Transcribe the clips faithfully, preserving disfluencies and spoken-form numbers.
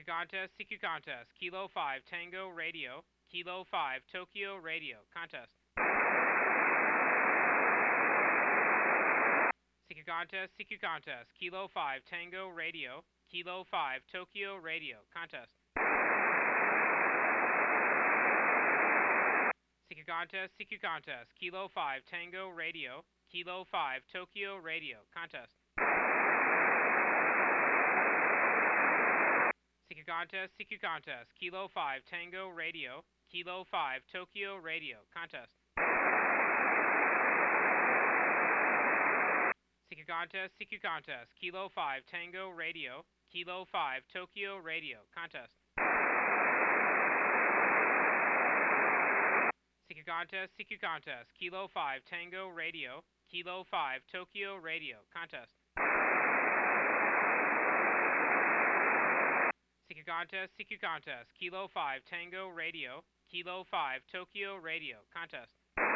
Secret contest, secret contest. Kilo five, Tango Radio. Kilo five, Tokyo Radio. Contest. Secret contest, secret contest. Kilo five, Tango Radio. Kilo five, Tokyo Radio. Contest. Secret contest, secret contest. Kilo five, Tango Radio. Kilo five, Tokyo Radio. Contest. Secret contest, secret contest. Kilo five, Tango Radio. Kilo five, Tokyo Radio. Contest. Secret contest, secret contest. Kilo five, Tango Radio. Kilo five, Tokyo Radio. Contest. Secret contest, secret contest. Kilo five, Tango Radio. Kilo five, Tokyo Radio. Contest. Secret contest, secret contest. Kilo five, Tango Radio. Kilo five, Tokyo Radio. Contest.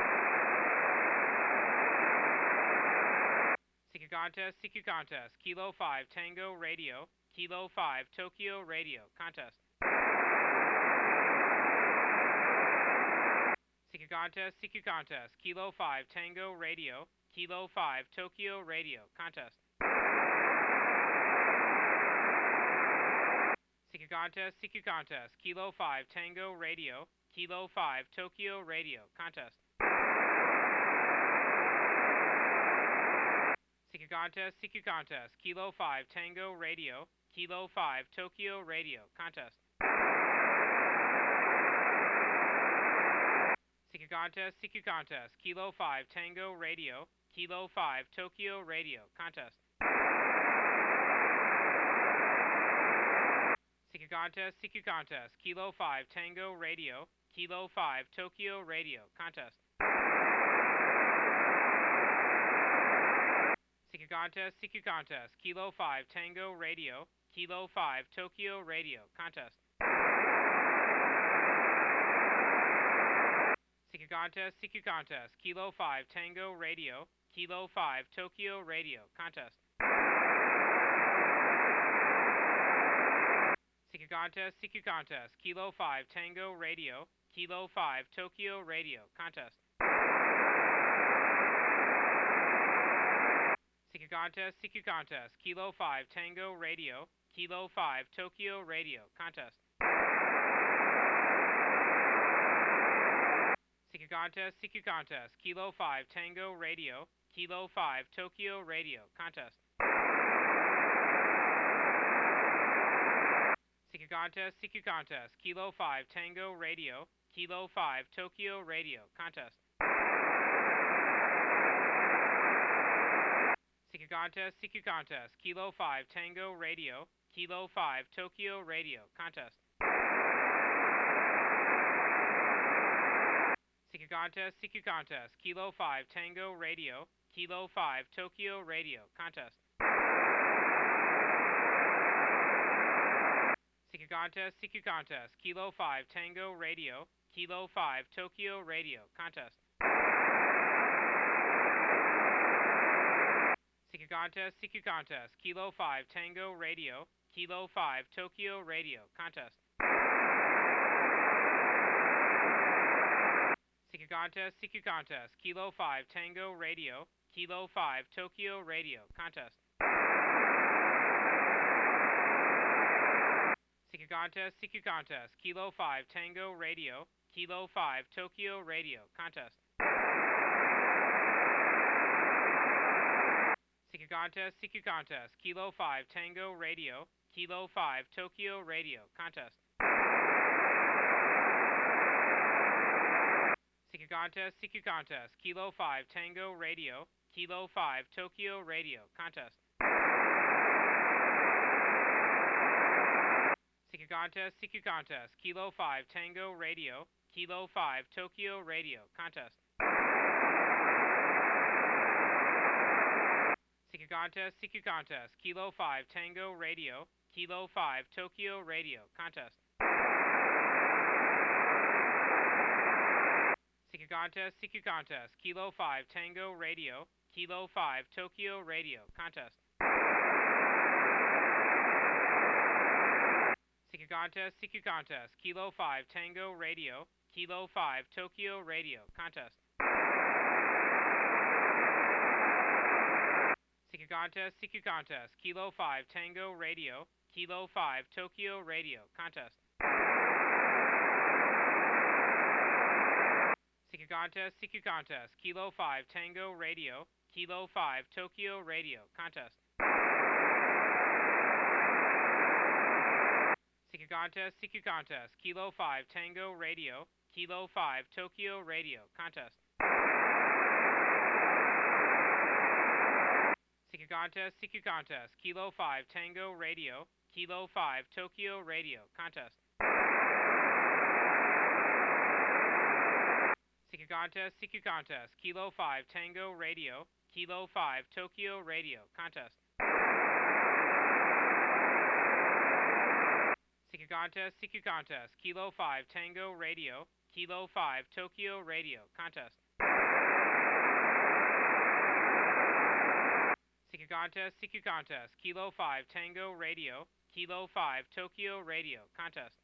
Secret contest, secret contest. Kilo five, Tango Radio. Kilo five, Tokyo Radio. Contest. Secret contest, secret contest. Kilo five, Tango Radio. Kilo five, Tokyo Radio. Contest. Secret contest, secret contest. Kilo five, Tango Radio. Kilo five, Tokyo Radio. Contest. Secret contest, secret contest. Kilo five, Tango Radio. Kilo five, Tokyo Radio. Contest. Secret contest, secret contest. Kilo five, Tango Radio. Kilo five, Tokyo Radio. Contest. Secret contest, secret contest. Kilo five, Tango Radio. Kilo five, Tokyo Radio. Contest. Secret contest, secret contest. Kilo five, Tango Radio. Kilo five, Tokyo Radio. Contest. Secret contest, secret contest. Kilo five, Tango Radio. Kilo five, Tokyo Radio. Contest. Secret contest, secret contest. Kilo five, Tango Radio. Kilo five, Tokyo Radio. Contest. Secret contest, secret contest. Kilo five, Tango Radio. Kilo five, Tokyo Radio. Contest. Secret contest, secret contest. Kilo five, Tango Radio. Kilo five, Tokyo Radio. Contest. Secret contest, secret contest. Kilo five, Tango Radio. Kilo five, Tokyo Radio. Contest. Secret contest, secret contest. Kilo five, Tango Radio. Kilo five, Tokyo Radio. Contest. Secret contest, secret contest. Kilo five, Tango Radio. Kilo five, Tokyo Radio. Contest. Secret contest, secret contest. Kilo five, Tango Radio. Kilo five, Tokyo Radio. Contest. Secret contest, secret contest. Kilo five, Tango Radio. Kilo five, Tokyo Radio. Contest. Secret contest, secret contest. Kilo five, Tango Radio. Kilo five, Tokyo Radio. Contest. Secret contest, secret contest. Kilo five, Tango Radio. Kilo five, Tokyo Radio. Contest. Secret contest, secret contest. Kilo five, Tango Radio. Kilo five, Tokyo Radio. Contest. Secret contest, secret contest. Kilo five, Tango Radio. Kilo five, Tokyo Radio. Contest. Secret contest, secret contest. Kilo five, Tango Radio. Kilo five, Tokyo Radio. Contest. Secret contest, secret contest. Kilo five, Tango Radio. Kilo five, Tokyo Radio. Contest. Secret contest, secret contest. Kilo five, Tango Radio. Kilo five, Tokyo Radio. Contest. Secret Secret contest, C Q contest, Kilo five, Tango Radio, Kilo five, Tokyo Radio, contest. Secret contest, C Q contest, Kilo five, Tango Radio, Kilo five, Tokyo Radio, contest. Secret contest, C Q contest, Kilo five, Tango Radio, Kilo five, Tokyo Radio, contest. Secret contest, C Q contest, Kilo five, Tango Radio, Kilo five, Tokyo Radio, contest. Secret contest, C Q contest, Kilo five, Tango Radio, Kilo five, Tokyo Radio, contest. Secret contest, C Q contest, Kilo five, Tango Radio, Kilo five, Tokyo Radio, contest. Secret contest, C Q contest, Kilo five, Tango Radio, Kilo five, Tokyo Radio, contest. Secret contest, C Q contest, Kilo five, Tango Radio, Kilo five, Tokyo Radio, contest.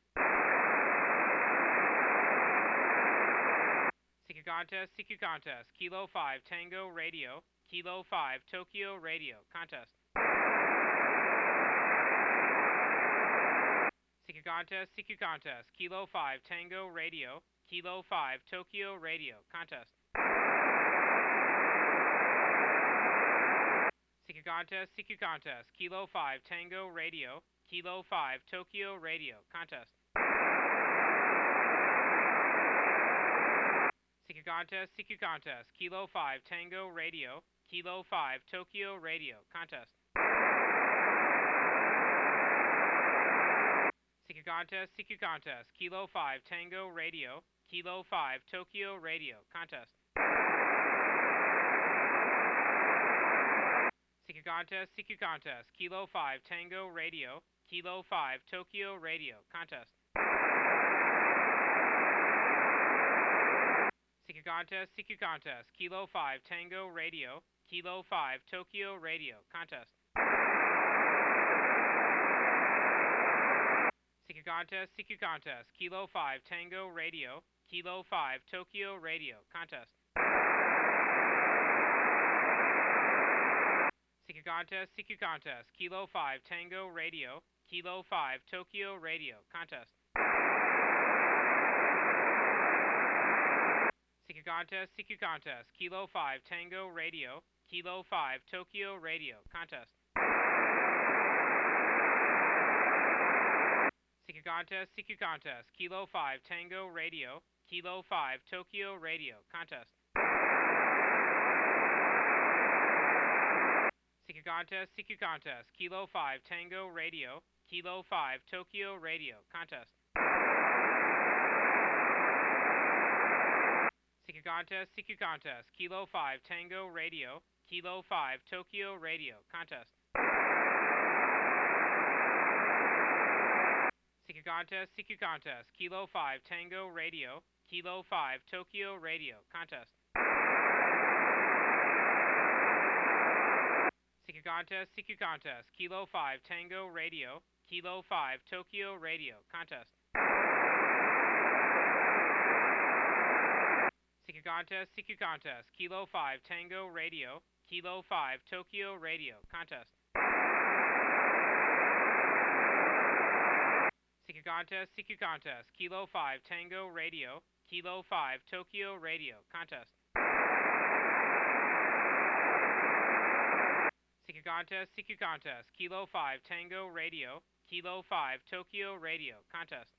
Secret contest, C Q contest, Kilo five, Tango Radio, Kilo five, Tokyo Radio, contest. Secret contest, C Q contest, Kilo five, Tango Radio, Kilo five, Tokyo Radio, contest. Secret contest, C Q contest, Kilo five, Tango Radio, Kilo five, Tokyo Radio, contest. Secret contest, C Q contest, Kilo five, Tango Radio, Kilo five, Tokyo Radio, contest. Secret contest, C Q contest, Kilo five, Tango Radio, Kilo five, Tokyo Radio, contest. Secret contest, C Q contest, Kilo five, Tango Radio, Kilo five, Tokyo Radio, contest. Secret contest, C Q contest, Kilo five, Tango Radio, Kilo five, Tokyo Radio, contest. Secret contest, C Q contest, Kilo five, Tango Radio, Kilo five, Tokyo Radio, contest. Secret contest, C Q contest, Kilo five, Tango Radio, Kilo five, Tokyo Radio, contest. Secret contest, C Q contest, Kilo five, Tango Radio, Kilo five, Tokyo Radio, contest. Secret contest, C Q contest, Kilo five, Tango Radio, Kilo five, Tokyo Radio, contest. Secret contest, C Q contest, Kilo five, Tango Radio, Kilo five, Tokyo Radio, contest. Secret contest, C Q contest, Kilo five, Tango Radio, Kilo five, Tokyo Radio, contest. Secret contest, C Q contest, Kilo five, Tango Radio, Kilo five, Tokyo Radio, contest. Secret contest, C Q contest, Kilo five, Tango Radio, Kilo five, Tokyo Radio, contest. Secret contest, C Q contest, Kilo five, Tango Radio, Kilo five, Tokyo Radio, contest. Secret contest, C Q contest, Kilo five, Tango Radio, Kilo five, Tokyo Radio, contest. Secret contest, C Q contest, Kilo five, Tango Radio, Kilo five, Tokyo Radio, contest.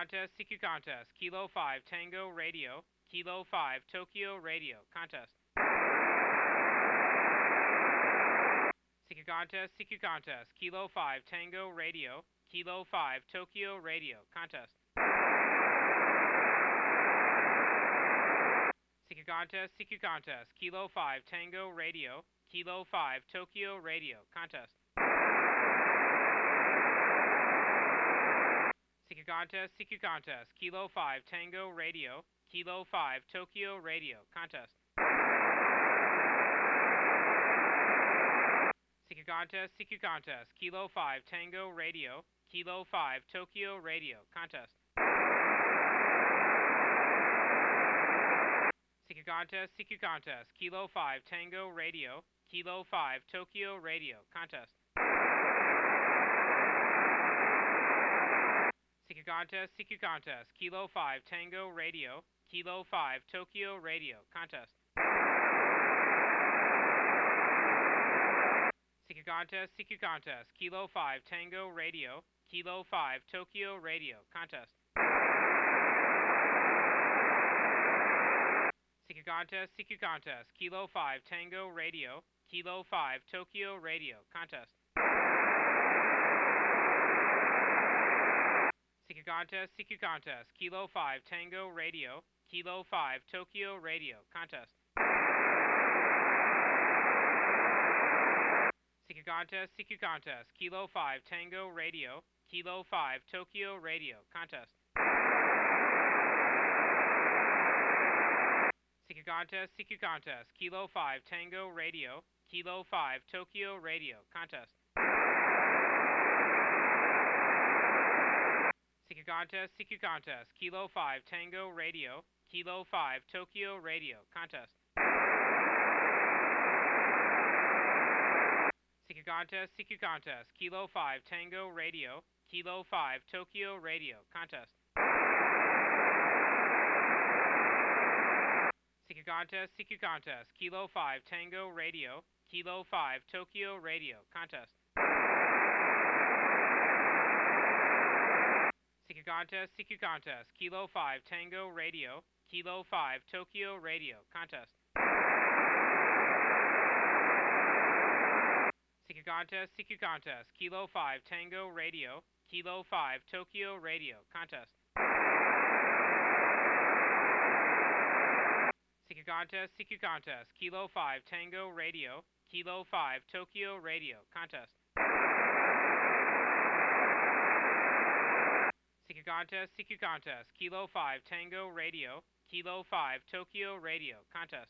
Contest, C Q Contest, Kilo five, Tango Radio, Kilo five, Tokyo Radio, Contest. C Q Contest, C Q Contest, Kilo five, Tango Radio, Kilo five, Tokyo Radio, Contest. C Q Contest, C Q Contest, Kilo five, Tango Radio, Kilo five, Tokyo Radio, Contest. C Q Contest, C Q Contest, Kilo five, Tango Radio, Kilo five, Tokyo Radio, Contest. C Q Contest, C Q Contest, Kilo five, Tango Radio, Kilo five, Tokyo Radio, Contest. C Q Contest, C Q Contest, Kilo five, Tango Radio, Kilo five, Tokyo Radio, Contest. C Q Contest, C Q Contest, Kilo five, Tango Radio, Kilo five, Tokyo Radio, Contest. C Q Contest, C Q Contest, Kilo five, Tango Radio, Kilo five, Tokyo Radio, Contest. C Q Contest, C Q Contest, Kilo five, Tango Radio, Kilo five, Tokyo Radio, Contest. C Q Contest, C Q Contest, Kilo five, Tango Radio, Kilo five, Tokyo Radio, Contest. C Q Contest, C Q Contest, Kilo five, Tango Radio, Kilo five, Tokyo Radio, Contest. C Q Contest, C Q Contest, Kilo five, Tango Radio, Kilo five, Tokyo Radio, Contest. C Q Contest, C Q Contest, Kilo five, Tango Radio, Kilo five, Tokyo Radio, Contest. C Q Contest, C Q Contest, Kilo five, Tango Radio, Kilo five, Tokyo Radio, Contest. C Q Contest, C Q Contest, Kilo five, Tango Radio, Kilo five, Tokyo Radio, Contest. C Q Contest, C Q Contest, Kilo five, Tango Radio, Kilo five, Tokyo Radio, Contest. C Q Contest, C Q Contest, Kilo five, Tango Radio, Kilo five, Tokyo Radio, Contest. C Q Contest, C Q Contest, Kilo five, Tango Radio, Kilo five, Tokyo Radio, Contest. C Q Contest, C Q Contest, Kilo five, Tango Radio, Kilo five, Tokyo Radio, Contest.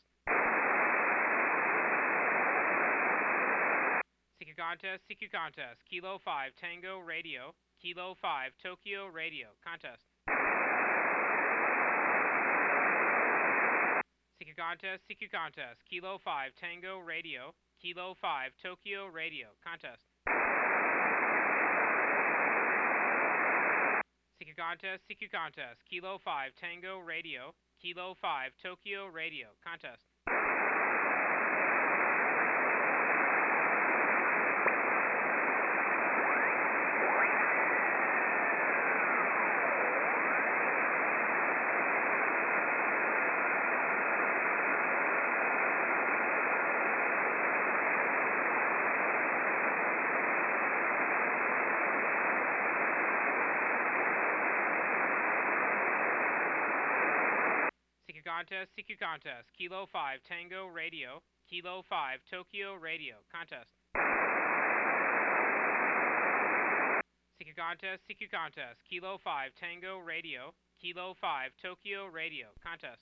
C Q Contest, C Q Contest, Kilo five, Tango Radio, Kilo five, Tokyo Radio, Contest. C Q Contest, C Q Contest, Kilo five, Tango Radio, Kilo five, Tokyo Radio, Contest. C Q Contest, C Q Contest, Kilo five, Tango Radio, Kilo five, Tokyo Radio, Contest. C Q Contest, C Q Contest, Kilo five, Tango Radio, Kilo five, Tokyo Radio, Contest. C Q Contest, C Q Contest, Kilo five, Tango Radio, Kilo five, Tokyo Radio, Contest.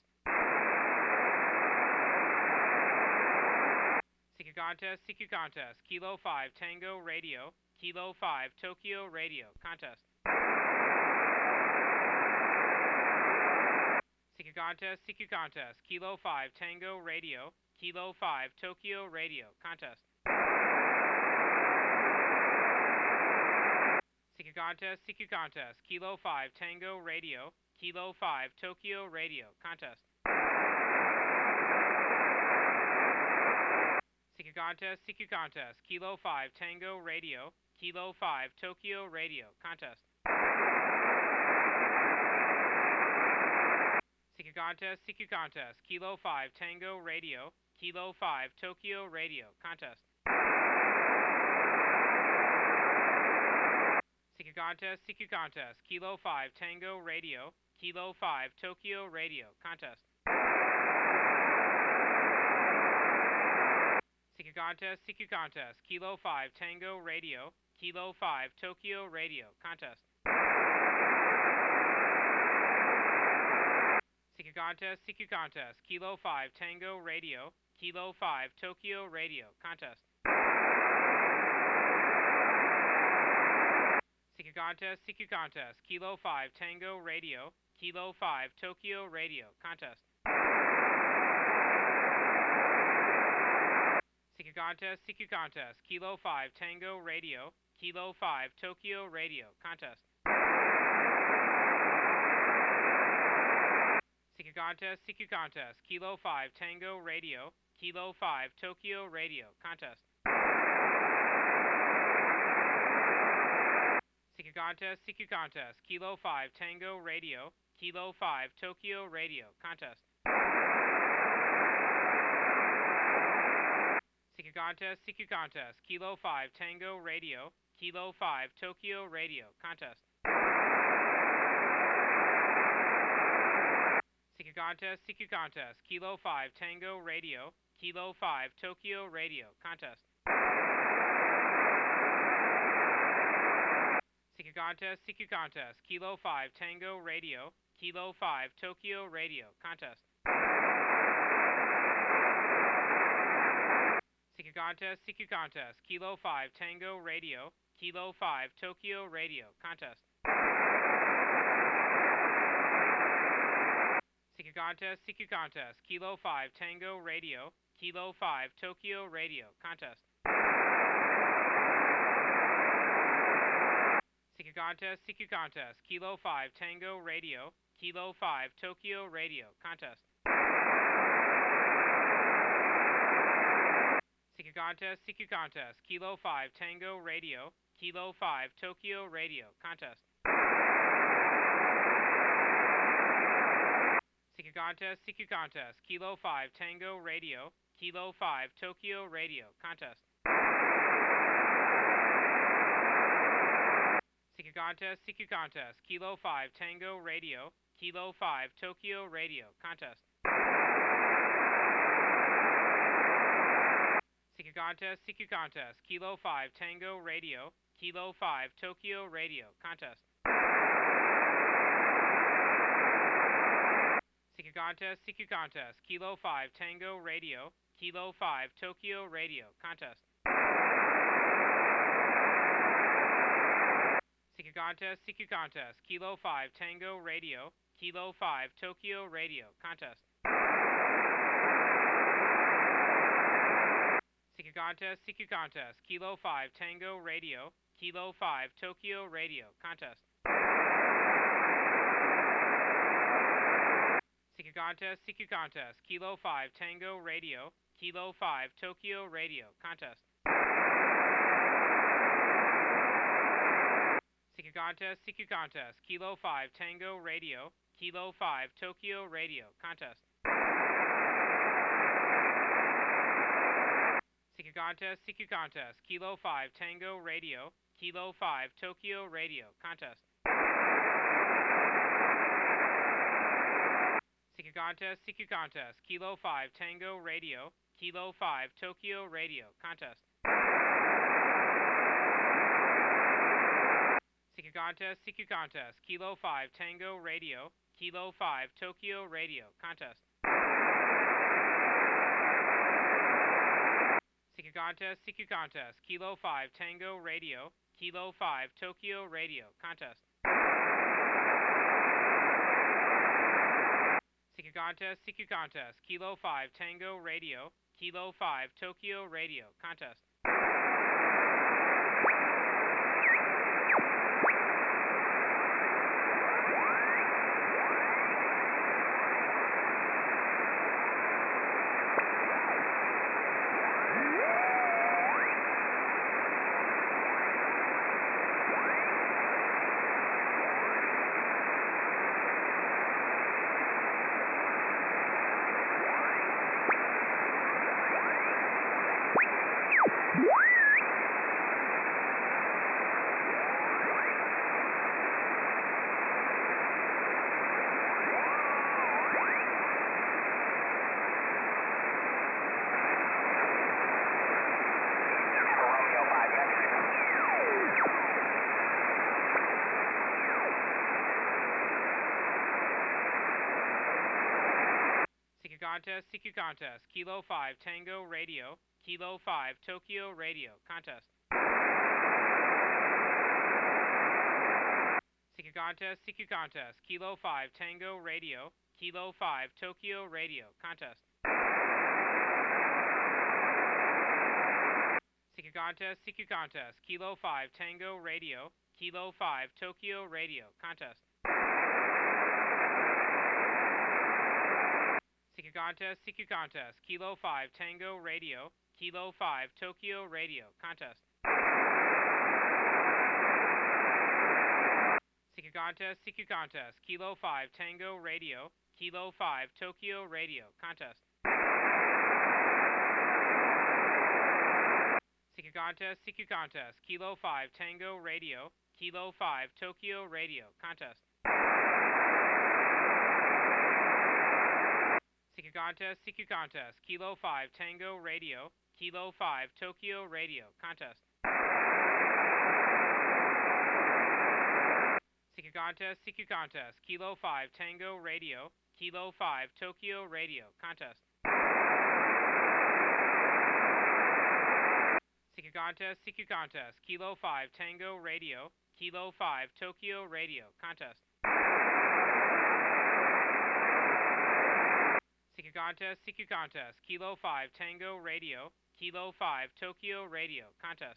C Q Contest, C Q Contest, Kilo five, Tango Radio, Kilo five, Tokyo Radio, Contest. C Q Contest, C Q Contest, Kilo five, Tango Radio, Kilo five, Tokyo Radio, Contest. C Q Contest, C Q Contest, Kilo five, Tango Radio, Kilo five, Tokyo Radio, Contest. C Q Contest, C Q Contest, Kilo five, Tango Radio, Kilo five, Tokyo Radio, Contest. Secret contest, C Q contest, Kilo five, Tango Radio, Kilo five, Tokyo Radio, contest. Secret contest, C Q contest, Kilo five, Tango Radio, Kilo five, Tokyo Radio, contest. Secret contest, C Q contest, Kilo five, Tango Radio, Kilo five, Tokyo Radio, contest. Secret contest, C Q contest, Kilo five, Tango Radio, Kilo five, Tokyo Radio, contest. Secret contest, C Q contest, Kilo five, Tango Radio, Kilo five, Tokyo Radio, contest. Secret contest, C Q contest, Kilo five, Tango Radio, Kilo five, Tokyo Radio, contest. Secret contest, C Q contest, Kilo five, Tango Radio, Kilo five, Tokyo Radio, contest. Secret contest, C Q contest, Kilo five, Tango Radio, Kilo five, Tokyo Radio, contest. Secret contest, C Q contest, Kilo five, Tango Radio, Kilo five, Tokyo Radio, contest. Secret contest, C Q contest, Kilo five, Tango Radio, Kilo five, Tokyo Radio, contest. Secret contest, C Q contest, Kilo five, Tango Radio, Kilo five, Tokyo Radio, contest. Secret contest, C Q contest, Kilo five, Tango Radio, Kilo five, Tokyo Radio, contest. Secret contest, C Q contest, Kilo five, Tango Radio, Kilo five, Tokyo Radio, contest. Secret contest, C Q contest, Kilo five, Tango Radio, Kilo five, Tokyo Radio, contest. Secret contest, C Q contest, Kilo five, Tango Radio, Kilo five, Tokyo Radio, contest. Secret contest, C Q contest, Kilo five, Tango Radio, Kilo five, Tokyo Radio, contest. Secret contest, C Q contest, Kilo five, Tango Radio, Kilo five, Tokyo Radio, contest. Secret contest, C Q contest, Kilo five, Tango Radio, Kilo five, Tokyo Radio, contest. Secret contest, C Q contest, Kilo five, Tango Radio, Kilo five, Tokyo Radio, contest. Secret contest, C Q contest, Kilo five, Tango Radio, Kilo five, Tokyo Radio, contest. Secret contest, C Q contest, Kilo five, Tango Radio, Kilo five, Tokyo Radio, contest. Secret contest, C Q contest, Kilo five, Tango Radio, Kilo five, Tokyo Radio, contest. Secret contest, C Q contest, Kilo five, Tango Radio, Kilo five, Tokyo Radio, contest. Secret contest, C Q contest, Kilo five, Tango Radio, Kilo five, Tokyo Radio, contest. Secret contest, C Q contest, Kilo five, Tango Radio, Kilo five, Tokyo Radio, contest. Secret contest, C Q contest, Kilo five, Tango Radio, Kilo five, Tokyo Radio, contest. Secret contest, C Q contest, Kilo five, Tango Radio, Kilo five, Tokyo Radio, contest. Secret contest, C Q contest, Kilo five, Tango Radio, Kilo five, Tokyo Radio, contest. Contest, C Q Contest, Kilo five, Tango Radio, Kilo five, Tokyo Radio, Contest. C Q Contest, C Q Contest, Kilo five, Tango Radio, Kilo five, Tokyo Radio, Contest. C Q Contest, C Q Contest, Kilo five, Tango Radio, Kilo five, Tokyo Radio, Contest. C Q Contest, C Q Contest, Kilo five, Tango Radio, Kilo five, Tokyo Radio, Contest. C Q Contest, C Q Contest, Kilo five, Tango Radio, Kilo five, Tokyo Radio, Contest. C Q Contest, C Q Contest, Kilo five, Tango Radio, Kilo five, Tokyo Radio, Contest. C Q Contest, C Q Contest, Kilo five, Tango Radio, Kilo five, Tokyo Radio, Contest. C Q Contest, C Q Contest, Kilo five, Tango Radio, Kilo five, Tokyo Radio, Contest. C Q Contest, C Q Contest, Kilo five, Tango Radio, Kilo five, Tokyo Radio, Contest. C Q Contest, C Q Contest, Kilo five, Tango Radio, Kilo five, Tokyo Radio, Contest.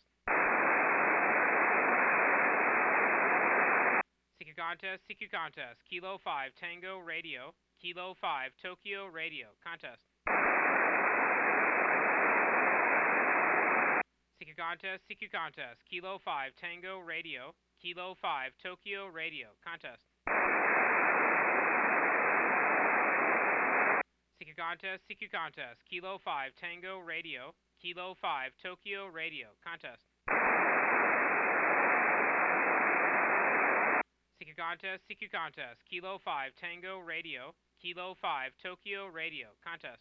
C Q Contest, C Q Contest, Kilo five, Tango Radio, Kilo five, Tokyo Radio, Contest. C Q Contest, C Q Contest, Kilo five, Tango Radio, Kilo five, Tokyo Radio, Contest. C Q Contest, C Q Contest, Kilo five, Tango Radio, Kilo five, Tokyo Radio, Contest. C Q Contest, C Q Contest, Kilo five, Tango Radio, Kilo five, Tokyo Radio, Contest.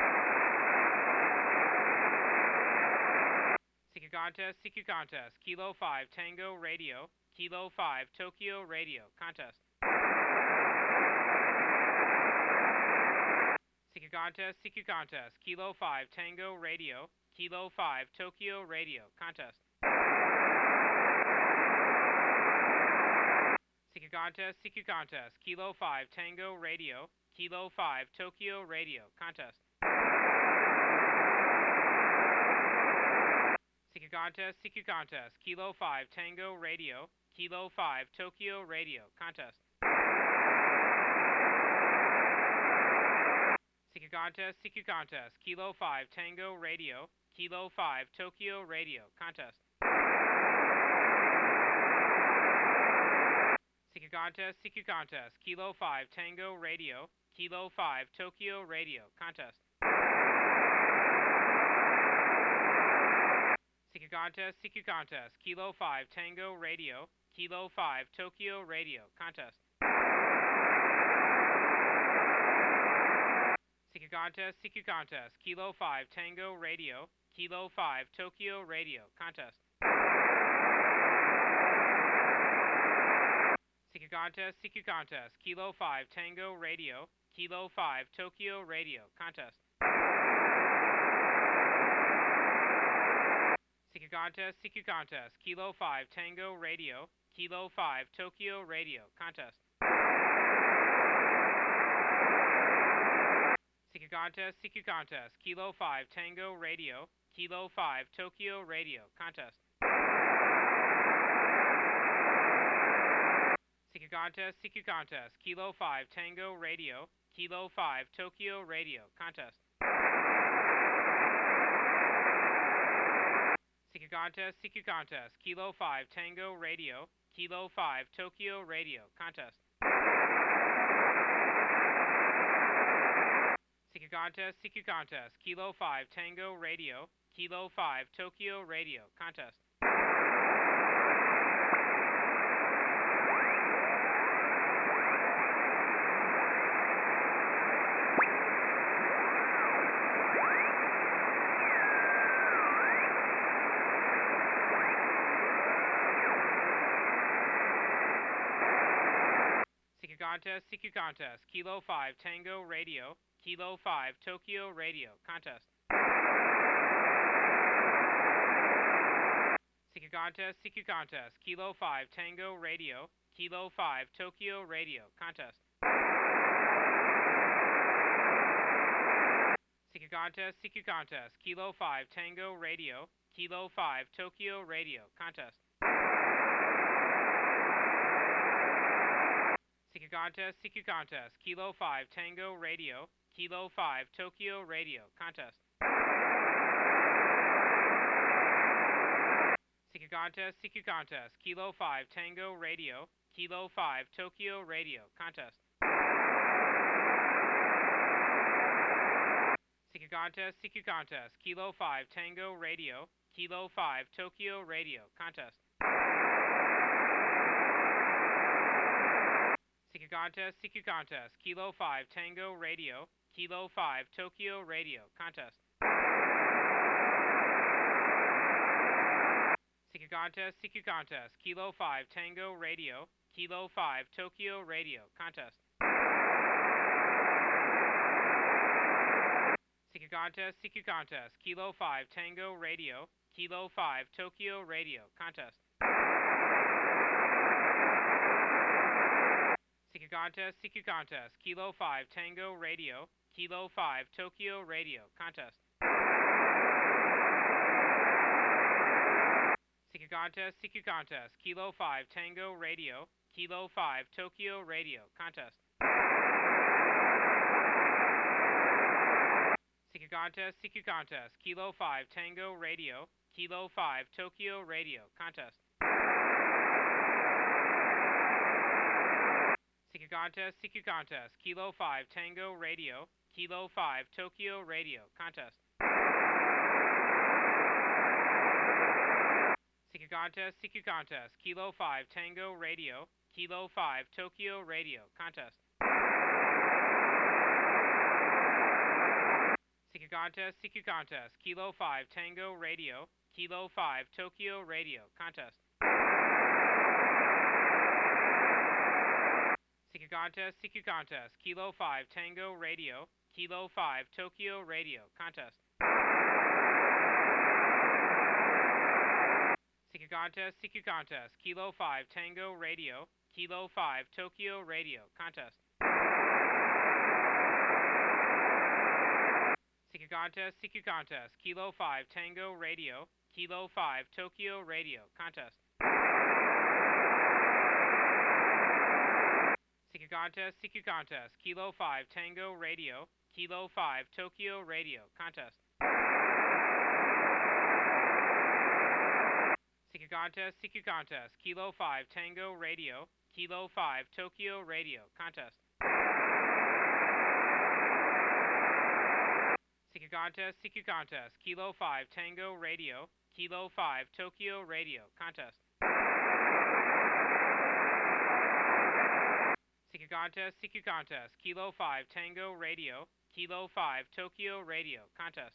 C Q Contest, C Q Contest, Kilo five, Tango Radio, Kilo five, Tokyo Radio, Contest. C Q Contest, C Q Contest, Kilo five, Tango Radio, Kilo five, Tokyo Radio, Contest. C Q Contest, C Q Contest, Kilo five, Tango Radio, Kilo five, Tokyo Radio, Contest. C Q Contest, C Q Contest, Kilo five, Tango Radio, Kilo five, Tokyo Radio, Contest. C Q Contest, C Q Contest, Kilo five, Tango Radio, Kilo five, Tokyo Radio, Contest. C Q Contest, C Q Contest, Kilo five, Tango Radio, Kilo five, Tokyo Radio, Contest. C Q Contest, C Q Contest, Kilo five, Tango Radio, Kilo five, Tokyo Radio, Contest. C Q Contest, C Q Contest, Kilo five, Tango Radio, Kilo five, Tokyo Radio, Contest. C Q Contest, C Q Contest, Kilo five, Tango Radio, Kilo five, Tokyo Radio, Contest. C Q Contest, C Q Contest, Kilo five, Tango Radio, Kilo five, Tokyo Radio, Contest. C Q Contest, C Q Contest, Kilo five, Tango Radio, Kilo five, Tokyo Radio, Contest. C Q Contest, C Q Contest, Kilo five, Tango Radio, Kilo five, Tokyo Radio, Contest. C Q Contest, C Q Contest, Kilo five, Tango Radio, Kilo five, Tokyo Radio, Contest. C Q Contest, C Q Contest, Kilo five, Tango Radio, Kilo five, Tokyo Radio, Contest. C Q Contest, C Q Contest, Kilo five, Tango Radio, Kilo five, Tokyo Radio, contest. C Q contest, C Q contest, Kilo five, Tango Radio, Kilo five, Tokyo Radio, contest. C Q contest, C Q contest, Kilo five, Tango Radio, Kilo five, Tokyo Radio, contest. C Q contest, C Q contest, Kilo five, Tango Radio, Kilo five, Tokyo Radio, contest. C Q contest, C Q contest, Kilo five, Tango Radio, Kilo five, Tokyo Radio, contest. C Q contest, C Q contest, Kilo five, Tango Radio, Kilo five, Tokyo Radio, contest. C Q contest, C Q contest, Kilo five, Tango Radio, Kilo five, Tokyo Radio, contest. C Q contest, C Q contest, Kilo five, Tango Radio, Kilo five, Tokyo Radio, contest. C Q contest, C Q contest, Kilo five, Tango Radio, Kilo five, Tokyo Radio, contest. C Q contest, C Q contest, Kilo five, Tango Radio, Kilo five, Tokyo Radio, contest. C Q contest, C Q contest, Kilo five, Tango Radio, Kilo five, Tokyo Radio, contest. C Q contest, C Q contest, Kilo five, Tango Radio, Kilo five, Tokyo Radio, contest. C Q contest, C Q contest, Kilo five, Tango Radio, Kilo five, Tokyo Radio, contest. C Q contest, C Q contest, Kilo five, Tango Radio, Kilo five, Tokyo Radio, contest. C Q contest, C Q contest, Kilo five, Tango Radio, Kilo five, Tokyo Radio, contest. C Q contest, C Q contest, Kilo five, Tango Radio, Kilo five, Tokyo Radio, contest. C Q contest, C Q contest, Kilo five, Tango Radio, Kilo five, Tokyo Radio, contest. C Q contest, C Q contest, Kilo five, Tango Radio, Kilo five, Tokyo Radio, contest. C Q contest, C Q contest, Kilo five, Tango Radio, Kilo five, Tokyo Radio, contest. C Q contest, C Q contest, Kilo five, Tango Radio, Kilo five, Tokyo Radio, contest. C Q contest, C Q contest, Kilo five, Tango Radio, Kilo five, Tokyo Radio, contest. C Q contest, C Q contest, Kilo five, Tango Radio, Kilo five, Tokyo Radio, contest.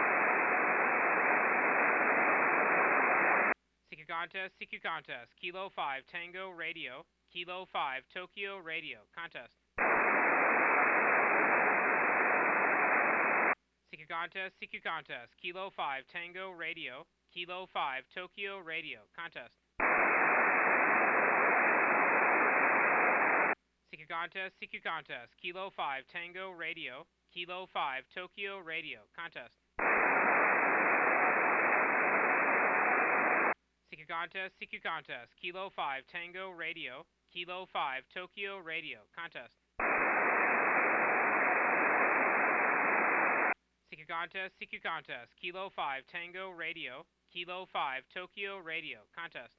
C Q contest, C Q contest, Kilo five, Tango Radio, Kilo five, Tokyo Radio, contest. C Q contest, C Q contest, Kilo five, Tango Radio, Kilo five, Tokyo Radio, contest. C Q contest, C Q contest, Kilo five, Tango Radio, Kilo five, Tokyo Radio, contest. C Q contest, C Q contest, Kilo five, Tango Radio, Kilo five, Tokyo Radio, contest. C Q contest, C Q contest, Kilo five, Tango Radio, Kilo five, Tokyo Radio, contest.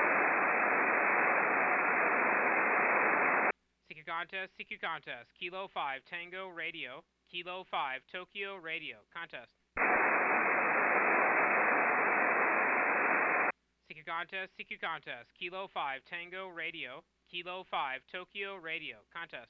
C Q contest, C Q contest, Kilo five, Tango Radio, Kilo five, Tokyo Radio, contest. C Q contest, C Q contest, Kilo five, Tango Radio, Kilo five, Tokyo Radio, contest.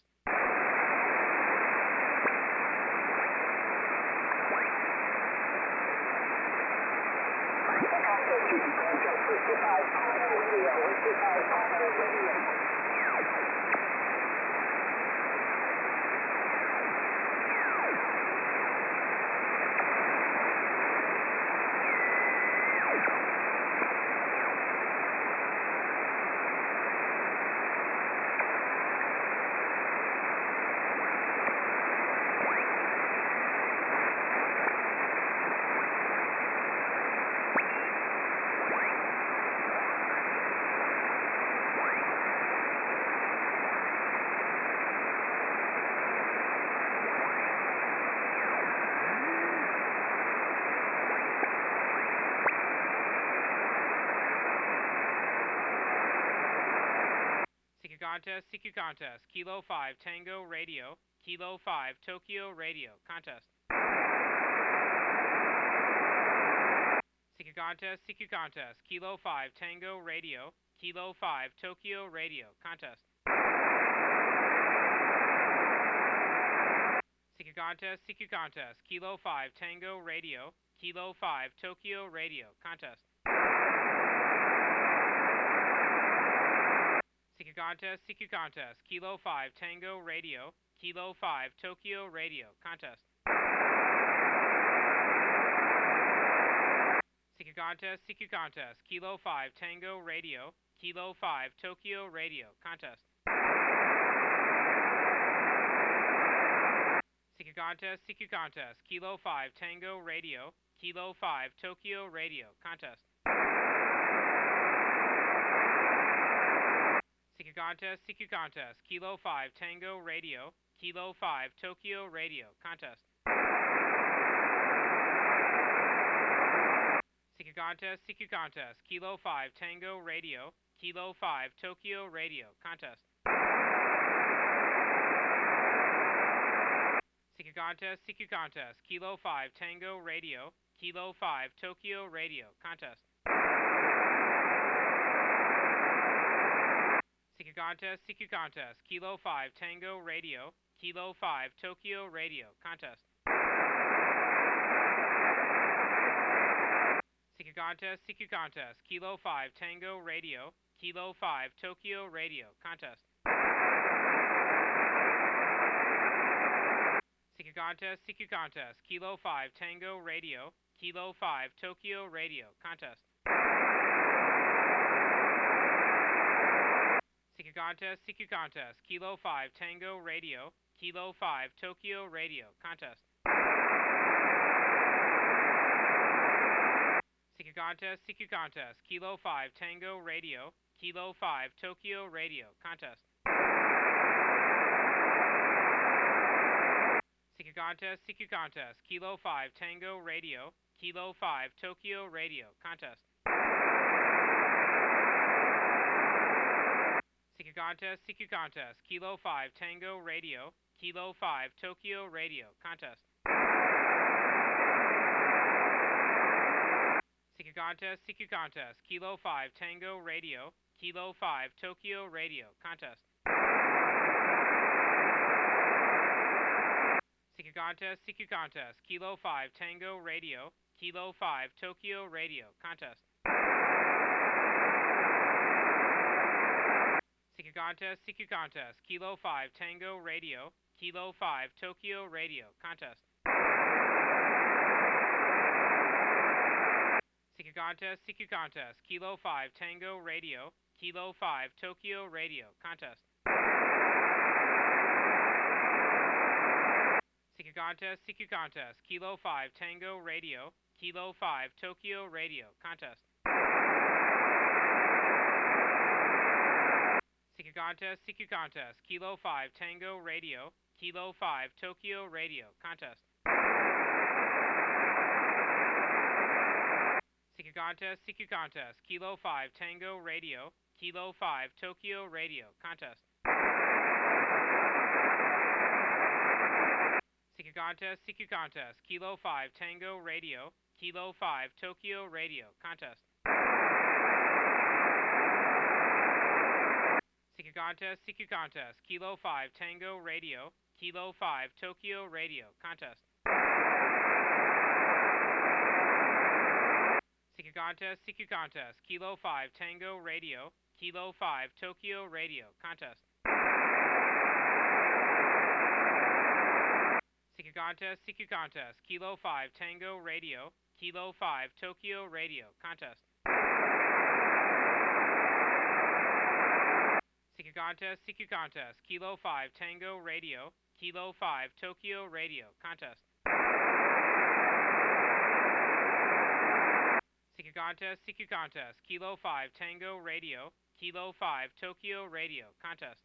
Contest, C Q Contest, Kilo five, Tango Radio, Kilo five, Tokyo Radio, Contest. C Q Contest, C Q Contest, Kilo five, Tango Radio, Kilo five, Tokyo Radio, Contest. C Q Contest, C Q Contest, Kilo five, Tango Radio, Kilo five, Tokyo Radio, Contest. C Q Contest, C Q Contest, Kilo five, Tango Radio, Kilo five, Tokyo Radio, Contest. C Q Contest, C Q Contest, Kilo five, Tango Radio, Kilo five, Tokyo Radio, Contest. C Q Contest, C Q Contest, Kilo five, Tango Radio, Kilo five, Tokyo Radio, Contest. C Q Contest, C Q Contest, Kilo five, Tango Radio, Kilo five, Tokyo Radio, Contest. C Q Contest, C Q Contest, Kilo five, Tango Radio, Kilo five, Tokyo Radio, Contest. C Q Contest, C Q Contest, Kilo five, Tango Radio, Kilo five, Tokyo Radio, Contest. C Q Contest, C Q Contest, Kilo five, Tango Radio, Kilo five, Tokyo Radio, Contest. C Q Contest, C Q Contest, Kilo five, Tango Radio, Kilo five, Tokyo Radio, Contest. C Q Contest, C Q Contest, Kilo five, Tango Radio, Kilo five, Tokyo Radio, Contest. C Q Contest, C Q Contest, Kilo five, Tango Radio, Kilo five, Tokyo Radio, Contest. C Q Contest, C Q Contest, Kilo five, Tango Radio, Kilo five, Tokyo Radio, Contest. C Q Contest, C Q Contest, Kilo five, Tango Radio, Kilo five, Tokyo Radio, Contest. C Q Contest, C Q Contest, Kilo five, Tango Radio, Kilo five, Tokyo Radio, Contest. C Q Contest, C Q Contest, Kilo five, Tango Radio, Kilo five, Tokyo Radio, Contest. C Q Contest, C Q Contest, Kilo five, Tango Radio, Kilo five, Tokyo Radio, Contest. C Q Contest, C Q Contest, Kilo five, Tango Radio, Kilo five, Tokyo Radio, Contest. C Q Contest, C Q Contest, Kilo five, Tango Radio, Kilo five, Tokyo Radio, Contest. C Q Contest, C Q Contest, Kilo five, Tango Radio, Kilo five, Tokyo Radio, Contest. C Q Contest, C Q Contest, Kilo five, Tango Radio, Kilo five, Tokyo Radio, Contest. C Q Contest, C Q Contest, Kilo five, Tango Radio, Kilo five, Tokyo Radio, Contest. C Q Contest, C Q Contest, Kilo five, Tango Radio, Kilo five, Tokyo Radio, Contest. C Q Contest, C Q Contest, Kilo five, Tango Radio, Kilo five, Tokyo Radio, Contest. C Q Contest, C Q Contest, Kilo five, Tango Radio, Kilo five, Tokyo Radio, Contest. C Q Contest, C Q Contest, Kilo five, Tango Radio, Kilo five, Tokyo Radio, Contest. C Q Contest, C Q Contest, Kilo five, Tango Radio, Kilo five, Tokyo Radio, Contest. C Q Contest, C Q Contest, Kilo five, Tango Radio, Kilo five, Tokyo Radio, Contest.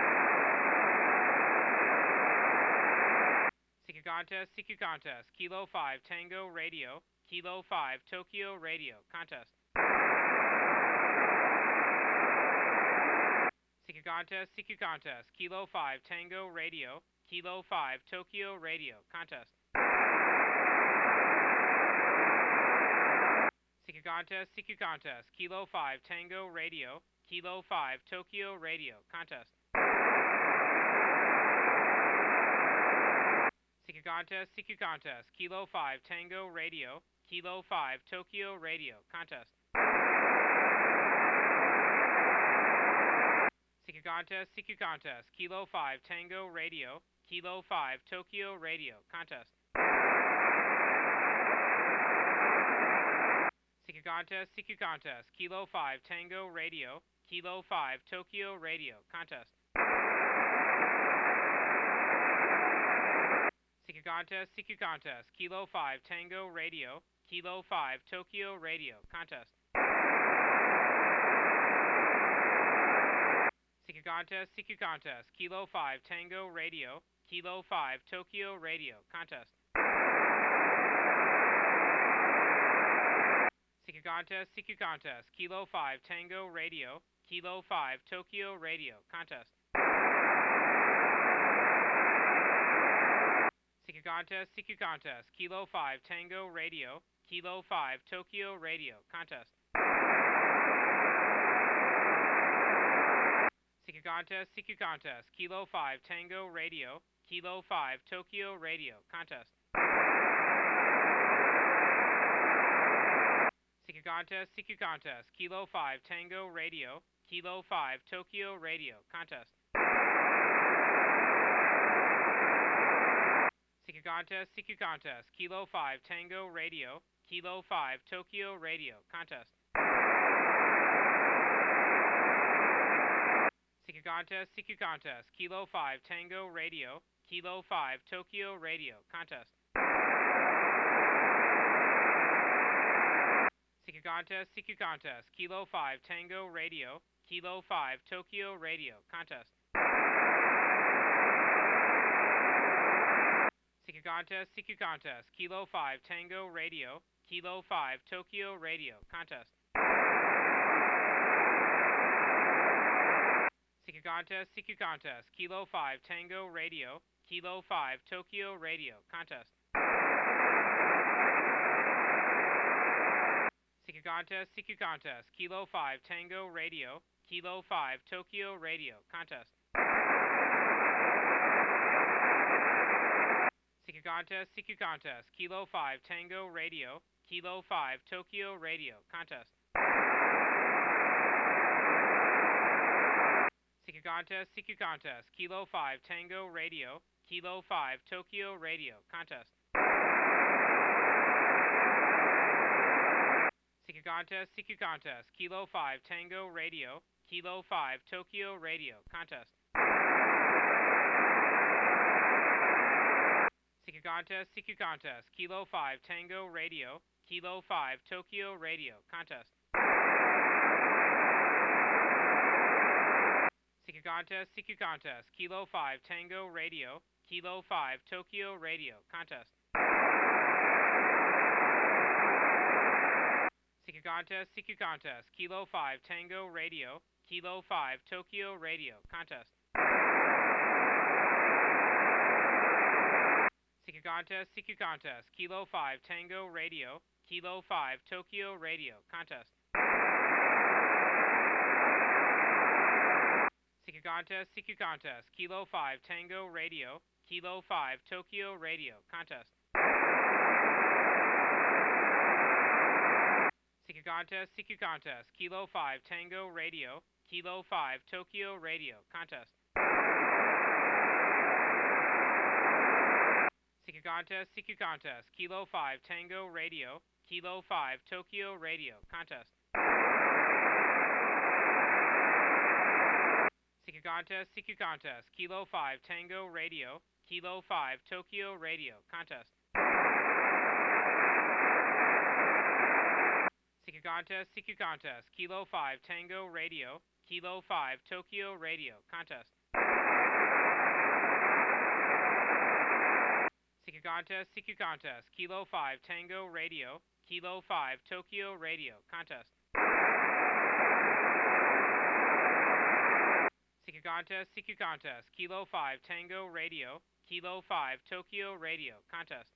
C Q Contest, C Q Contest, Kilo five, Tango Radio, Kilo five, Tokyo Radio, Contest. C Q Secret Contest, C Q Contest, Kilo five, Tango Radio, Kilo five, Tokyo Radio, Contest. Secret Contest, C Q Contest, Kilo five, Tango Radio, Kilo five, Tokyo Radio, Contest. Secret Contest, C Q Contest, Kilo five, Tango Radio, Kilo five, Tokyo Radio, Contest. Secret Contest, C Q Contest, Kilo five, Tango Radio, Kilo five, Tokyo Radio, Contest. Secret Contest, C Q Contest, Kilo five, Tango Radio, Kilo five, Tokyo Radio, Contest. Secret Contest, C Q Contest, Kilo five, Tango Radio, Kilo five, Tokyo Radio, Contest. Secret Contest, C Q Contest, Kilo five, Tango Radio, Kilo five, Tokyo Radio, Contest. Secret Contest, C Q Contest, Kilo five, Tango Radio, Kilo five, Tokyo Radio, Contest. Secret Contest, C Q Contest, Kilo five, Tango Radio, Kilo five, Tokyo Radio, Contest. Secret Contest, C Q Contest, Kilo five, Tango Radio, Kilo five, Tokyo Radio, Contest. Secret Contest, C Q Contest, Kilo five, Tango Radio, Kilo five, Tokyo Radio, Contest. Secret Contest, C Q Contest, Kilo five, Tango Radio, Kilo five, Tokyo Radio, Contest. Secret Contest, C Q Contest, Kilo five, Tango Radio, Kilo five, Tokyo Radio, Contest. Secret Contest, C Q Contest, Kilo five, Tango Radio, Kilo five, Tokyo Radio, Contest. Secret Contest, C Q Contest, Kilo five, Tango Radio, Kilo five, Tokyo Radio, Contest. Secret Contest, C Q Contest, Kilo five, Tango Radio, Kilo five, Tokyo Radio, Contest. Secret Contest, C Q Contest, Kilo five, Tango Radio, Kilo five, Tokyo Radio, Contest. Secret Contest, C Q Contest, Kilo five, Tango Radio, Kilo five, Tokyo Radio, Contest. Secret Contest, C Q Contest, Kilo five, Tango Radio, Kilo five, Tokyo Radio, Contest. Secret Contest, C Q Contest, Kilo five, Tango Radio, Kilo five, Tokyo Radio, Contest. Secret Contest, C Q Contest, Kilo five, Tango Radio, Kilo five, Tokyo Radio, Contest. Secret Contest, C Q Contest, Kilo five, Tango Radio, Kilo five, Tokyo Radio, Contest. Secret Contest, C Q Contest, Kilo five, Tango Radio, Kilo five, Tokyo Radio, Contest. Secret Contest, C Q Contest, Kilo five, Tango Radio, Kilo five, Tokyo Radio, Contest. Secret Contest, C Q Contest, Kilo five, Tango Radio, Kilo five, Tokyo Radio, Contest. Secret Contest, C Q Contest, Kilo five, Tango Radio, Kilo five, Tokyo Radio, Contest. Secret Contest, C Q Contest, Kilo five, Tango Radio, Kilo five, Tokyo Radio, Contest. Secret Contest, C Q Contest, Kilo five, Tango Radio, Kilo five, Tokyo Radio, Contest. Secret Contest, C Q Contest, Kilo five, Tango Radio, Kilo five, Tokyo Radio, Contest. Secret Contest, C Q Contest, Kilo five, Tango Radio, Kilo five, Tokyo Radio, Contest. Secret Contest, C Q Contest, Kilo five, Tango Radio, Kilo five, Tokyo Radio, Contest.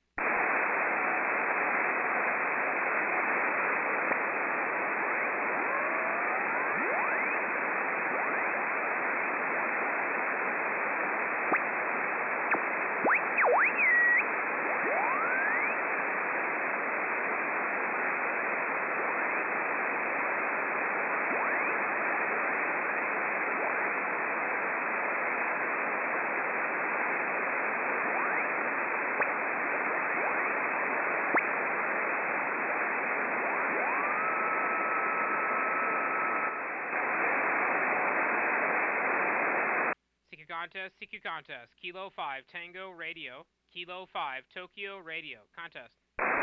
Contest, C Q Contest, Kilo five, Tango Radio, Kilo five, Tokyo Radio, Contest.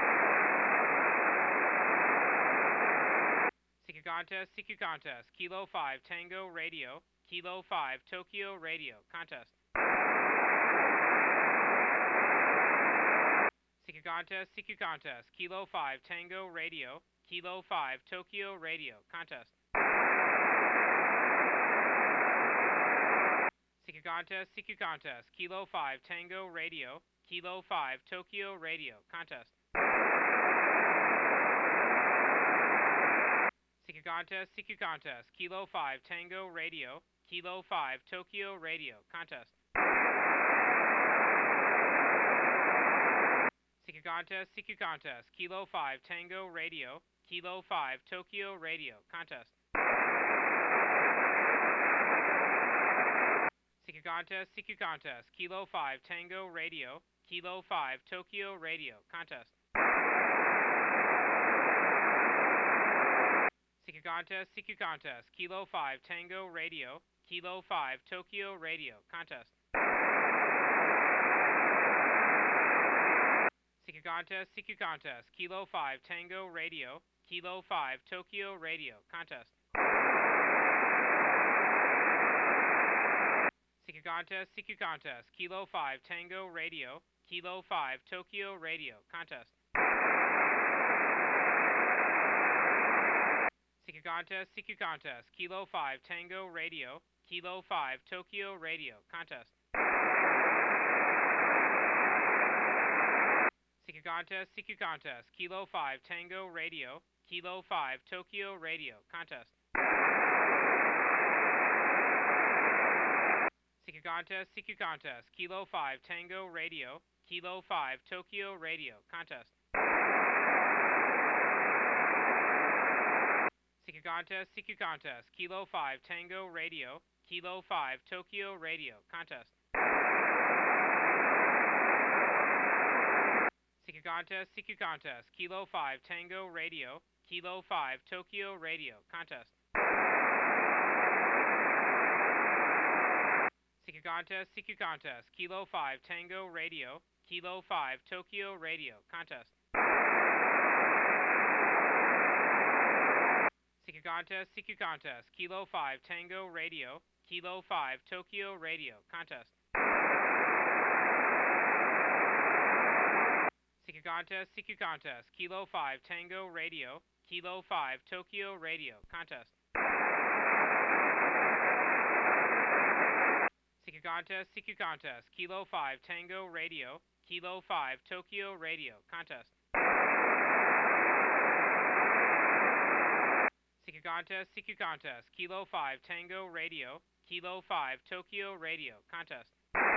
C Q Contest, C Q Contest, Kilo five, Tango Radio, Kilo five, Tokyo Radio, Contest. C Q Contest, C Q Contest, Kilo five, Tango Radio, Kilo five, Tokyo Radio, Contest. C Q Contest, C Q Contest, Kilo five, Tango Radio, Kilo five, Tokyo Radio, Contest. C Q Contest, C Q Contest, Kilo five, Tango Radio, Kilo five, Tokyo Radio, Contest. C Q Contest, C Q Contest, Kilo five, Tango Radio, Kilo five, Tokyo Radio, Contest. C Q Contest, C Q Contest, Kilo five, Tango Radio, Kilo five, Tokyo Radio, Contest. C Q Contest, C Q Contest, Kilo five, Tango Radio, Kilo five, Tokyo Radio, Contest. C Q Contest, C Q Contest, Kilo five, Tango Radio, Kilo five, Tokyo Radio, Contest. C Q Contest, C Q Contest, Kilo five, Tango Radio, Kilo five, Tokyo Radio, Contest. C Q Contest, C Q Contest, Kilo five, Tango Radio, Kilo five, Tokyo Radio, Contest. C Q Contest, C Q Contest, Kilo five, Tango Radio, Kilo five, Tokyo Radio, Contest. C Q Contest, C Q Contest, Kilo five, Tango Radio, Kilo five, Tokyo Radio, Contest. C Q Contest, C Q Contest, Kilo five, Tango Radio, Kilo five, Tokyo Radio, Contest. C Q Contest, C Q Contest, Kilo five, Tango Radio, Kilo five, Tokyo Radio, Contest. C Q Contest, C Q Contest, Kilo five, Tango Radio, Kilo five, Tokyo Radio, Contest. C Q Contest, C Q Contest, Kilo five, Tango Radio, Kilo five, Tokyo Radio, Contest. C Q Contest, C Q Contest, Kilo five, Tango Radio, Kilo five, Tokyo Radio, Contest. C Q Contest, C Q Contest, Kilo five, Tango Radio, Kilo five, Tokyo Radio, Contest. C Q Contest, C Q Contest, Kilo five, Tango Radio, Kilo five, Tokyo Radio, Contest.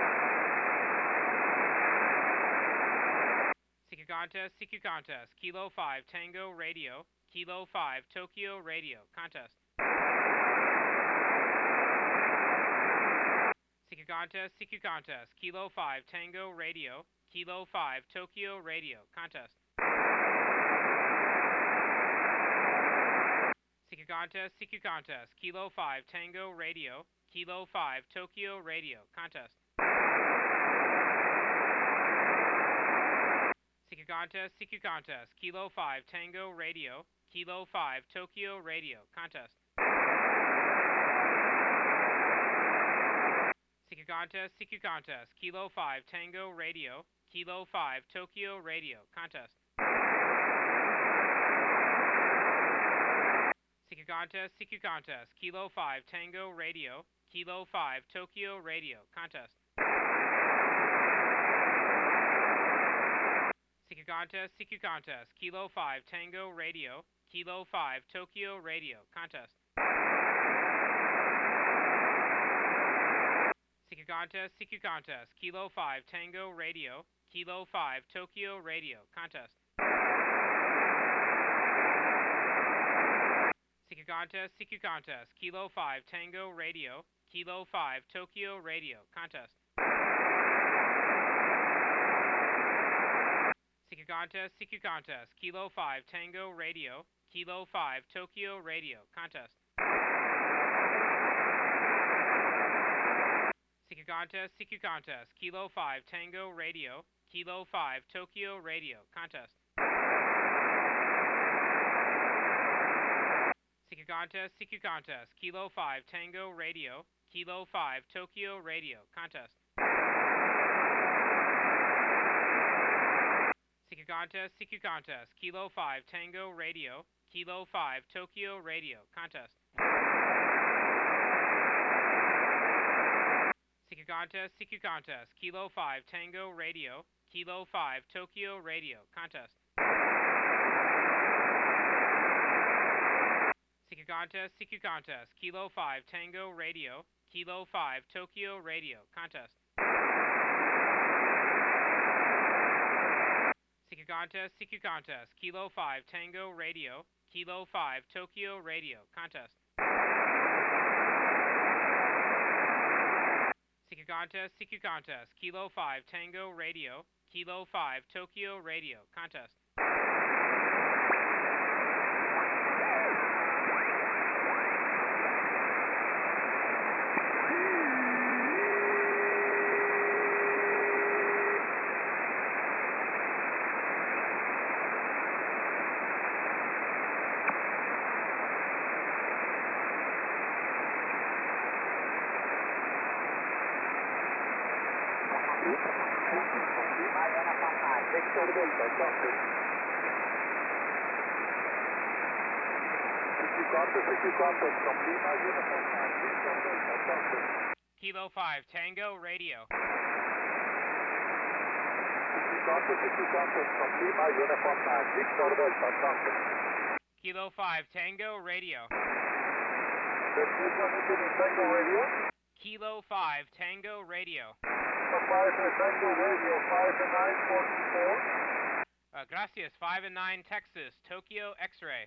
C Q Contest, C Q Contest, Kilo five, Tango Radio, Kilo five, Tokyo Radio, Contest. C Q Contest, C Q Contest, Kilo five, Tango Radio, Kilo five, Tokyo Radio, Contest. C Q Contest, C Q Contest, Kilo five, Tango Radio, Kilo five, Tokyo Radio, Contest. C Q Contest, C Q Contest, Kilo five, Tango Radio, Kilo five, Tokyo Radio, Contest. C Q Contest, C Q Contest, Kilo five, Tango Radio, Kilo five, Tokyo Radio, Contest. C Q Contest, C Q Contest, Kilo five, Tango Radio, Kilo five, Tokyo Radio, contest. C Q contest, C Q contest, Kilo five, Tango Radio, Kilo five, Tokyo Radio, contest. C Q contest, C Q contest, Kilo five, Tango Radio, Kilo five, Tokyo Radio, contest. C Q contest, C Q contest, Kilo five, Tango Radio, Kilo five, Tokyo Radio, contest. C Q contest, C Q contest, Kilo five, Tango Radio, Kilo five, Tokyo Radio, contest. C Q contest, C Q contest, Kilo five, Tango Radio, Kilo five, Tokyo Radio, contest. C Q contest, C Q contest, Kilo five, Tango Radio, Kilo five, Tokyo Radio, contest. C Q contest, C Q contest, Kilo five, Tango Radio, Kilo five, Tokyo Radio, contest. C Q contest, C Q contest, Kilo five, Tango Radio, Kilo five, Tokyo Radio, contest. C Q contest, C Q contest, Kilo five, Tango Radio, Kilo five, Tokyo Radio, contest. C Q contest, C Q contest, Kilo five, Tango Radio, Kilo five, Tokyo Radio, contest. C Q contest, C Q contest, Kilo five, Tango Radio, Kilo five, Tokyo Radio, contest. Victor Delta, Johnson. C Q contest, C Q contest, from Lima Uniform nine, Victor Delta, Johnson. Kilo five, Tango Radio. C Q contest, C Q contest, from Lima Uniform nine, Victor Delta, Johnson. Kilo five, Tango Radio. This is one to the Tango Radio. Kilo five, Tango Radio. five to Tango Radio, five to nine forty-four. Uh, gracias, five and nine, Texas, Tokyo X-ray.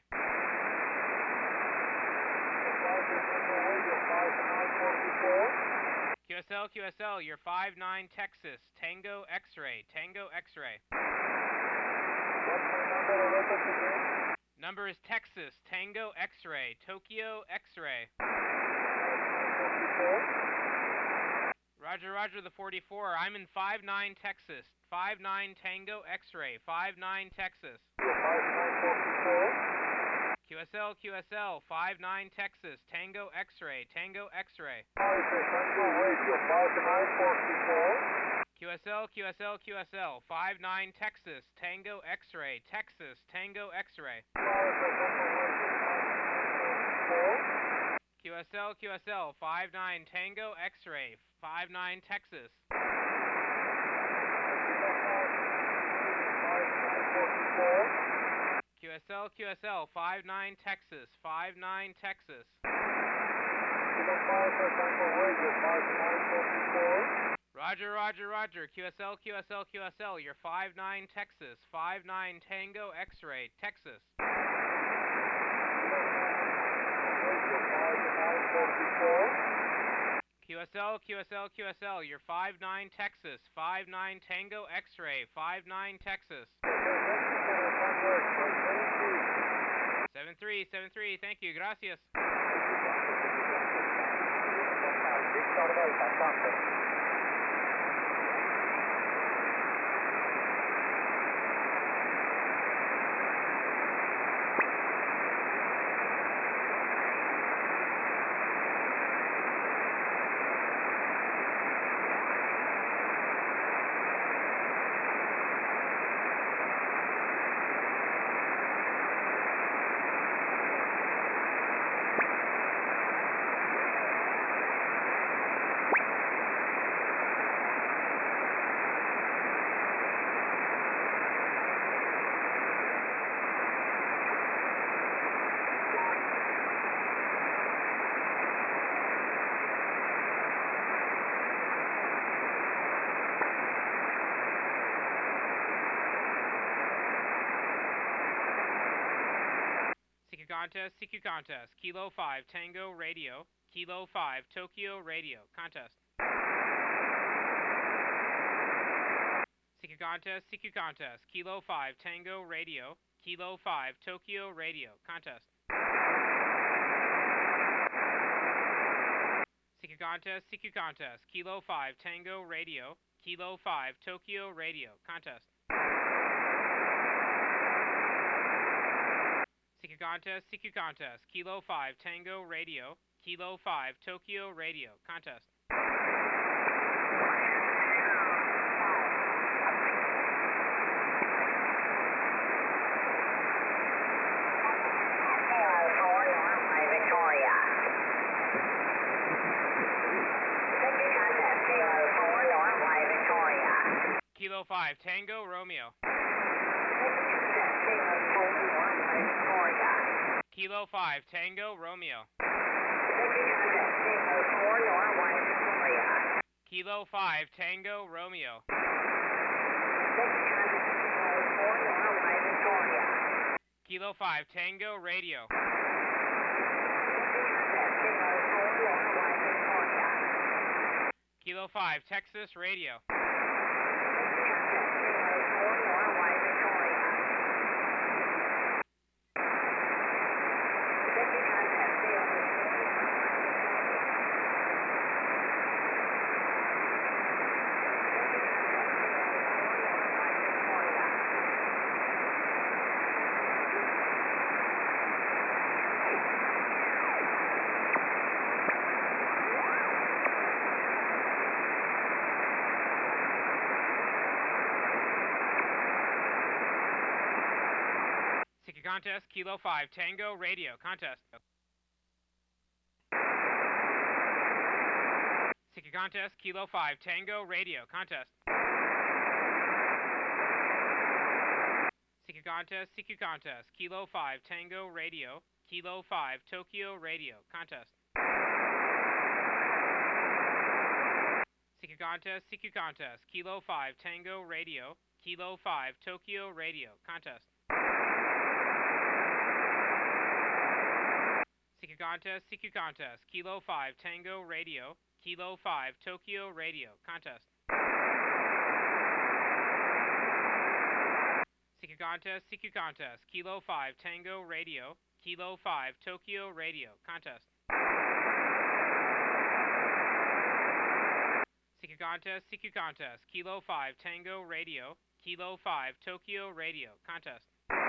five to Tango Radio, five to nine forty-four. Q S L, Q S L, you're five nine, Texas, Tango X-ray, Tango X-ray. What's my number? Repeat again. Number is Texas, Tango X-ray, Tokyo X-ray. forty-four. Roger, roger, the forty-four. I'm in five nine, Texas. five nine, Tango X-ray. five nine, Texas. five nine forty-four. Q S L, Q S L. five nine, Texas. Tango X-ray. Tango X-ray. five to Tango Radio, five nine forty-four. Q S L, Q S L, Q S L. five nine, Texas. Tango X-ray. Texas. Tango X-ray. five to Tango Radio, five nine forty-four. Q S L, Q S L. five nine, Tango X-ray. five nine, Texas. Q S L, Q S L. five nine, Texas. five nine, Texas. Roger, roger, roger. Q S L, Q S L, Q S L. You're five nine, Texas. five nine, Tango X-ray, Texas. Q S L, Q S L, Q S L, you're five nine, Texas. five nine, Tango X-ray, five nine, Texas. seven three, seven three, thank you, gracias. Contest, C Q Contest, Kilo five, Tango Radio, Kilo five, Tokyo Radio, Contest. C Q Contest, C Q Contest, Kilo five, Tango Radio, Kilo five, Tokyo Radio, Contest. C Q Contest, C Q Contest, Kilo five, Tango Radio, Kilo five, Tokyo Radio, Contest. C Q Contest, C Q Contest, Kilo five, Tango Radio, Kilo five, Tokyo Radio, Contest. Kilo five, Tango Romeo. Kilo five, Tango Romeo. Kilo five, Tango Romeo. Kilo five, Tango Radio. Kilo five, Texas Radio. Contest, Kilo five, Tango Radio, Contest. C Q Contest, Kilo five, Tango Radio, Contest. C Q Contest, C Q Contest, Kilo five, Tango Radio, Kilo five, Tokyo Radio, Contest. C Q Contest, C Q Contest, Kilo five, Tango Radio, Kilo five, Tokyo Radio, Contest. C Q Contest, C Q Contest, Kilo five, Tango Radio, Kilo five, Tokyo Radio, Contest. C Q Contest, C Q Contest, Kilo five, Tango Radio, Kilo five, Tokyo Radio, Contest. C Q Contest, C Q Contest, Kilo five, Tango Radio, Kilo five, Tokyo Radio, Contest.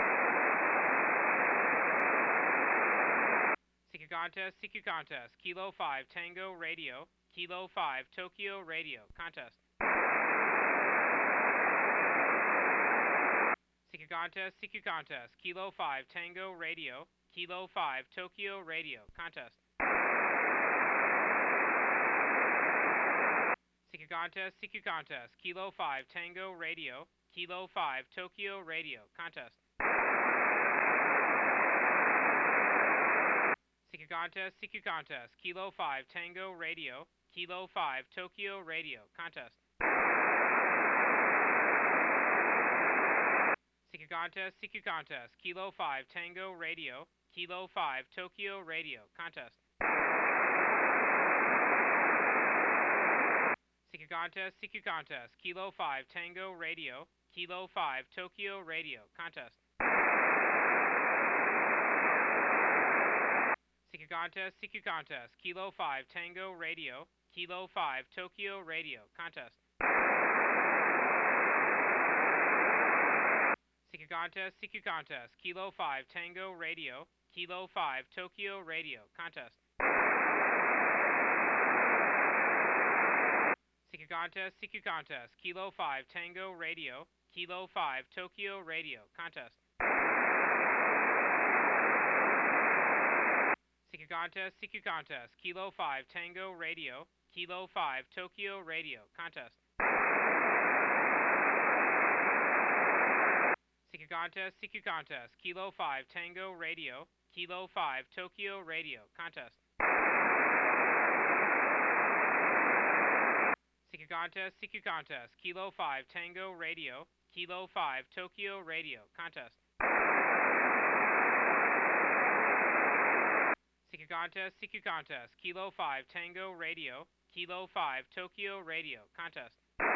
C Q Contest, C Q Contest, Kilo five, Tango Radio, Kilo five, Tokyo Radio, Contest. C Q Contest, C Q Contest, Kilo five, Tango Radio, Kilo five, Tokyo Radio, Contest. C Q Contest, C Q Contest, Kilo five, Tango Radio, Kilo five, Tokyo Radio, Contest. C Q Contest, C Q Contest, Kilo five, Tango Radio, Kilo five, Tokyo Radio, Contest. C Q Contest, C Q Contest, Kilo five, Tango Radio, Kilo five, Tokyo Radio, Contest. C Q Contest, C Q Contest, Kilo five, Tango Radio, Kilo five, Tokyo Radio, Contest. C Q Contest, C Q Contest, Kilo five, Tango Radio, Kilo five, Tokyo Radio, Contest. C Q Contest, C Q Contest, Kilo five, Tango Radio, Kilo five, Tokyo Radio, Contest. C Q Contest, C Q Contest, Kilo five, Tango Radio, Kilo five, Tokyo Radio, Contest. C Q Contest, C Q Contest, Kilo five, Tango Radio, Kilo five, Tokyo Radio, Contest. C Q Contest, C Q Contest, Kilo five, Tango Radio, Kilo five, Tokyo Radio, Contest. C Q Contest, C Q Contest, Kilo five, Tango Radio, Kilo five, Tokyo Radio, Contest. Seeker contest, C Q contest, Kilo five, Tango Radio, Kilo five, Tokyo Radio, contest.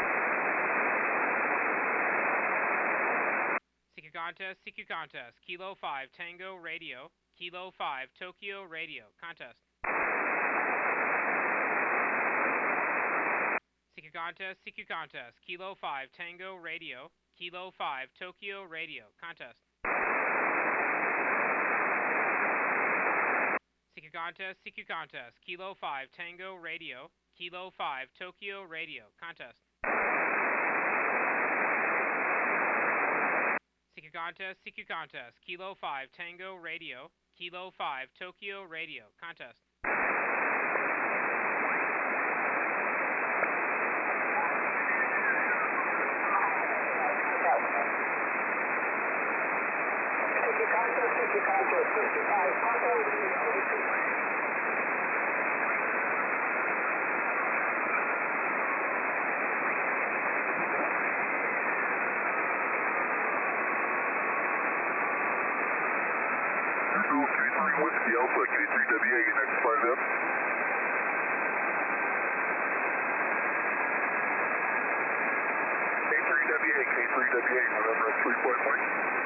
Seeker contest, C Q contest, Kilo five, Tango Radio, Kilo five, Tokyo Radio, contest. Seeker contest, C Q contest, Kilo five, Tango Radio, Kilo five, Tokyo Radio, contest. Seeker contest, C Q contest, Kilo five, Tango Radio, Kilo five, Tokyo Radio, contest. Seeker contest, C Q contest, Kilo five, Tango Radio, Kilo five, Tokyo Radio, contest. Whiskey Alpha, K three W A, your next flight up. K three W A, K three W A, November three point one.